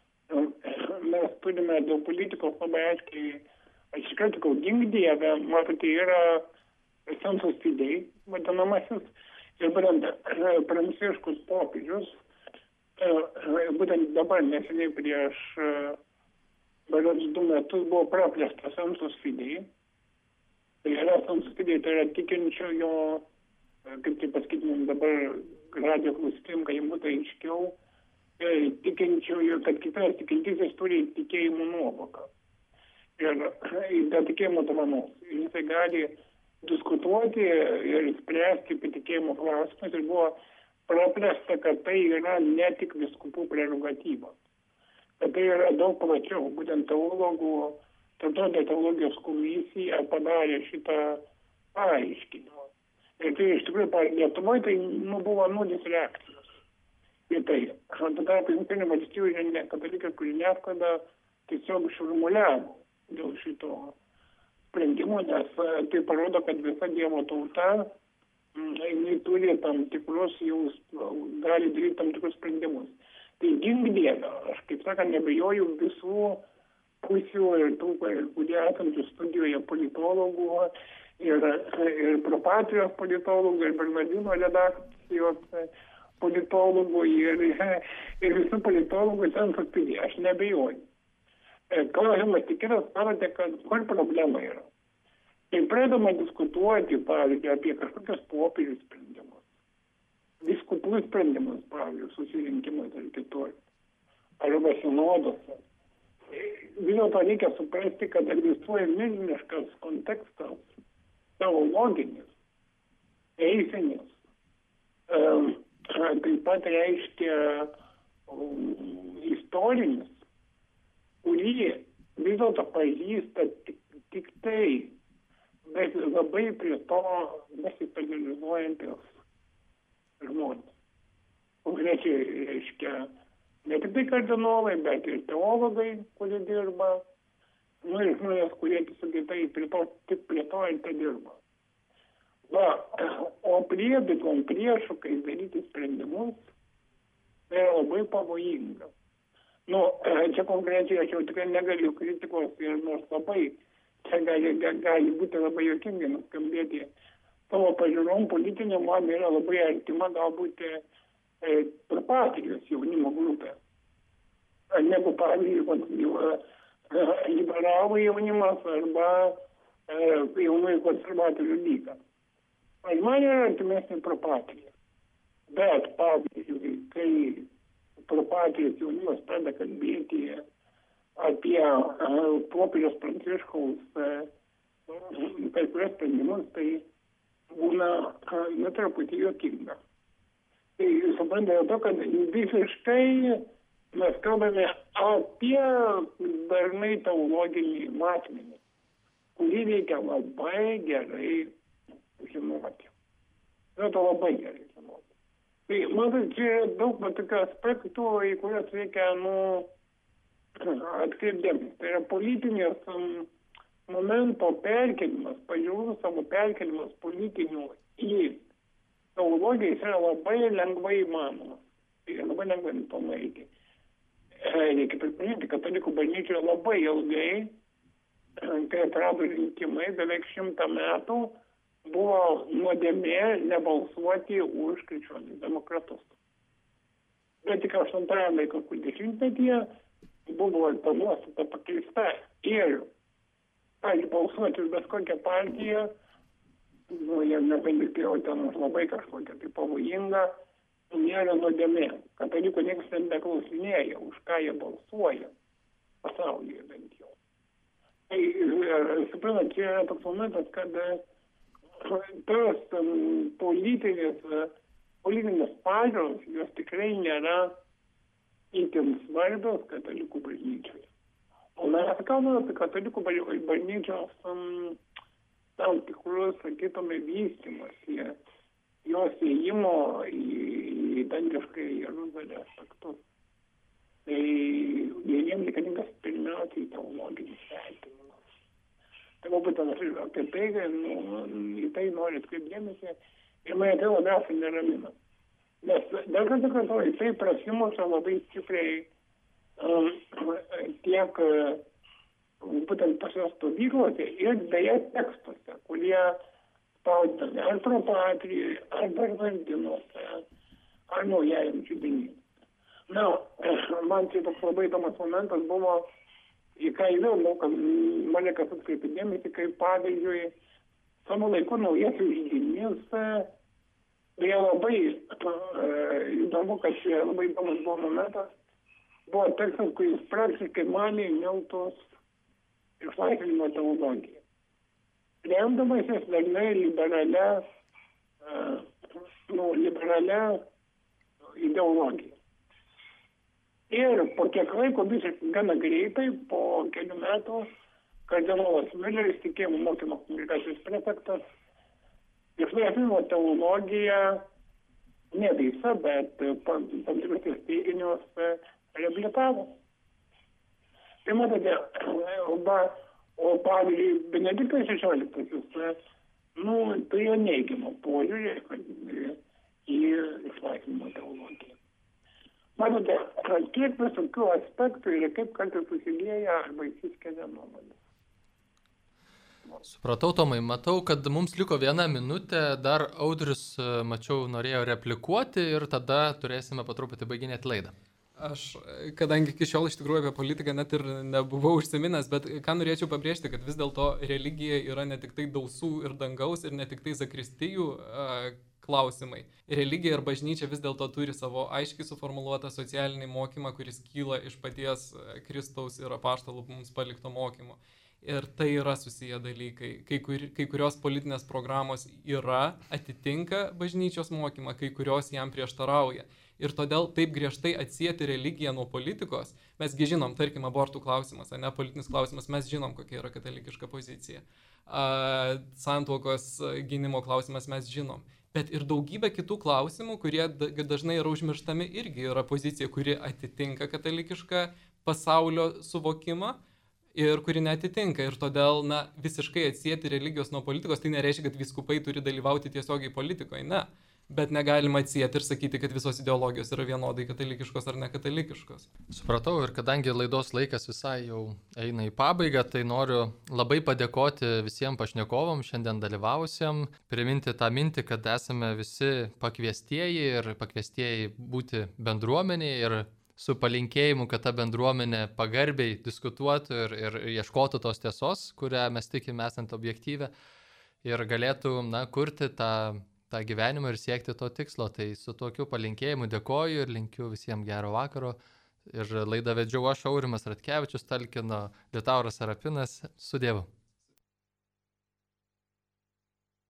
mes turime dėl politikos labai aiškiai, aš iš karto kau gink Dieve, matote, yra sensus fidei, vadinamasis, ir būtent Pranciškus popiežius, e, būtent dabar neseniai prieš e, berods du metus buvo praplėstas sensus fidei. Tai yra sensus fidei, tai yra tikinčiojo, kaip tai pasakytumėm dabar radijo klausytojim, kad jiems būtų aiškiau, tikinčiųjų, kad kitas tikintysis turi tikėjimo nuovoką. Ir be tikėjimo dovanos. Ir jisai gali diskutuoti ir spręsti apie tikėjimo klausimus. Ir buvo praplėsta, kad tai yra ne tik vyskupų prerogatyva. Kad tai yra daug plačiau. Būtent teologų, Tarptautinė teologijos komisija padarė šitą paaiškinimą. Ir tai iš tikrųjų, Lietuvoje tai nu, buvo nulis reakcijos. Ir tai, tada Jungtinių valstijų katalikiškų žiniasklaida tiesiog šurmuliavo dėl šito sprendimo, nes tai parodo, kad visa Dievo tauta, jinai turi tam tikrus, jau gali daryti tam tikrus sprendimus. Tai gink Dieve, aš kaip sakant, nebejoju visų pusių ir tų, kurie esančių studijoje politologų, ir, ir Propatrijos politologų, ir Bernardino redakcijos politologų, ir, ir visų politologų sensus fidei. Aš nebejoju. Klausimas tik yra, parodo, kad kur problema yra. Tai pradama diskutuoti, pavyzdžiui, apie kažkokios popiežių sprendimus, vyskupų sprendimus, pavyzdžiui, susirinkimus ir kitur, arba sinodose. Vis dėlto reikia suprasti, kad egzistuoja milžiniškas kontekstas, teologinis, teisinis, um, taip pat reiškia um, istorinis, kurį vis dėlto pažįsta tik, tik tai bet labai prie to nesipersonalizuojantis žmonės. Konkrečiai, reiškia, ne tik tai kardinolai, bet ir teologai, kurie dirba, nu ir žmonės, kurie tiesiog tai prie to, tik prie to ir tai dirba. Va, o priebitom priešų, kai daryti sprendimus, tai yra labai pavojinga. Nu, čia konkrečiai aš jau tikrai negaliu kritikos ir nors labai, čia gali, gali būti labai juokingai nuskambėti. Savo pažiūrom politinė man yra labai artima galbūt e, Propatrijos jaunimo grupė. Negu, pavyzdžiui, liberalų jaunimas arba e, jaunųjų konservatorių lyga. Man yra artimesnė Propatrija. Bet, pavyzdžiui, kai Propatrijos jaunimas pradeda kalbėti apie uh, popiežiaus Pranciškaus uh, kai kurias sprendimus, tai būna uh, netruputį juokinga. Tai suprantate dėl to, kad visiškai mes kalbame apie dažnai teologinį matmenį, kurį reikia labai gerai žinoti. Reikia labai gerai žinoti. Tai, matai, čia daug tokių aspektų, į kurias reikia, nu, atkreipdėmės. Tai yra politinės um, momento perkelimas, pažiūrų savo perkelimas politinių į teologiją yra labai lengvai įmanomas. Tai labai lengvai to nueiti. Reikia pripažinti, katalikų bažnyčioje labai ilgai, kai atrado rinkimai, beveik šimtą metų, buvo nuodėmė nebalsuoti už krikščionis demokratus. Bet tik aštuntajame laiko dešimtmetyje buvo ta nuostata pakeista ir, pavyzdžiui, balsuoti už bet kokią partiją, nu, jie nependikėjo ten labai kažkokia tai pavojinga, nėra nuodėmė. Katalikų niekas nebeklausinėja, už ką jie balsuoja, pasaulyje bent jau. Tai, suprantat, čia yra toks momentas, kad tos um, politinės, politinės pažiūros, jos tikrai nėra itin svarbios katalikų bažnyčioje. O mes kalbame apie katalikų bažnyčios um, tam tikrus, sakytume, vystymus, jos įėjimo į, į dangiškai Jeruzalę aspektus. Tai vieniems reikalingas pirmiausiai teologinis vertinimas. Tai galbūt aš apie tai, nu, į tai noriu atkreipdėmėsi ir mane tai labiausiai neramina. Nes dar kartą kartuoju, tai prasimuša labai stipriai um, tiek uh, būtent pačios stovyklose ir beje tekstuose, kurie spausdinami ar Propatrijoje, ar Bernardinuose, ar Naujajam Židiny. Na, man čia toks labai įdomus momentas buvo, į ką įvėl, kad mane kas atkreipė dėmesį, kaip pavyzdžiui, savo laiku Naujasis Židinys, tai labai įdomu, kad čia labai įdomus buvo momentas, buvo tekstas, kuris praktiškai manė Miltos išlaisvinimo teologiją. Remdamasis dažnai liberalia, nu, liberalia ideologija. Ir po kiek laiko, visiškai gana greitai, po kelių metų, kardinolas Miuleris, tikėjimo mokymo komunikacijos prefektas, išlaisvinimo teologija, ne visą, bet tam tikrus teiginius reabilitavo. Tai matote, o pavyzdžiui, Benediktas šešioliktasis, nu, tai jo neigiamo požiūrį į išlaisvinimo teologiją. Matote, kiek visokių aspektų ir kaip kartais susilieja arba išsiskiria nuomonės. Supratau, Tomai, matau, kad mums liko viena minutė, dar Audrius, mačiau, norėjo replikuoti ir tada turėsime patruputį baiginėti laidą. Aš, kadangi iki šiol iš tikrųjų apie politiką net ir nebuvau užsiminęs, bet ką norėčiau pabrėžti, kad vis dėlto religija yra ne tik tai dausų ir dangaus ir ne tik tai zakristijų uh, klausimai. Religija ir bažnyčia vis dėlto turi savo aiškiai suformuluotą socialinį mokymą, kuris kyla iš paties Kristaus ir apaštalų mums palikto mokymo. Ir tai yra susiję dalykai. Kai, kur, kai kurios politinės programos yra, atitinka bažnyčios mokymą, kai kurios jam prieštarauja. Ir todėl taip griežtai atsieti religiją nuo politikos, mesgi žinom, tarkim, abortų klausimas, ne politinis klausimas, mes žinom, kokia yra katalikiška pozicija. A, santuokos gynimo klausimas mes žinom. Bet ir daugybė kitų klausimų, kurie dažnai yra užmirštami, irgi yra pozicija, kuri atitinka katalikišką pasaulio suvokimą ir kuri neatitinka. Ir todėl, na, visiškai atsieti religijos nuo politikos, tai nereiškia, kad vyskupai turi dalyvauti tiesiogiai politikoje, ne. Bet negalima atsieti ir sakyti, kad visos ideologijos yra vienodai katalikiškos ar nekatalikiškos. Supratau, ir kadangi laidos laikas visai jau eina į pabaigą, tai noriu labai padėkoti visiems pašnekovam šiandien dalyvavusiem, priminti tą mintį, kad esame visi pakviestieji ir pakviestieji būti bendruomenėje ir su palinkėjimu, kad ta bendruomenė pagarbiai diskutuotų ir, ir ieškotų tos tiesos, kurią mes tikime esant objektyvę ir galėtų, na, kurti tą tą gyvenimą ir siekti to tikslo. Tai su tokiu palinkėjimu dėkoju ir linkiu visiems gero vakaro. Ir laidą vedžiau aš, Aurimas Ratkevičius, talkino Liutauras Sarapinas. Su Dievu.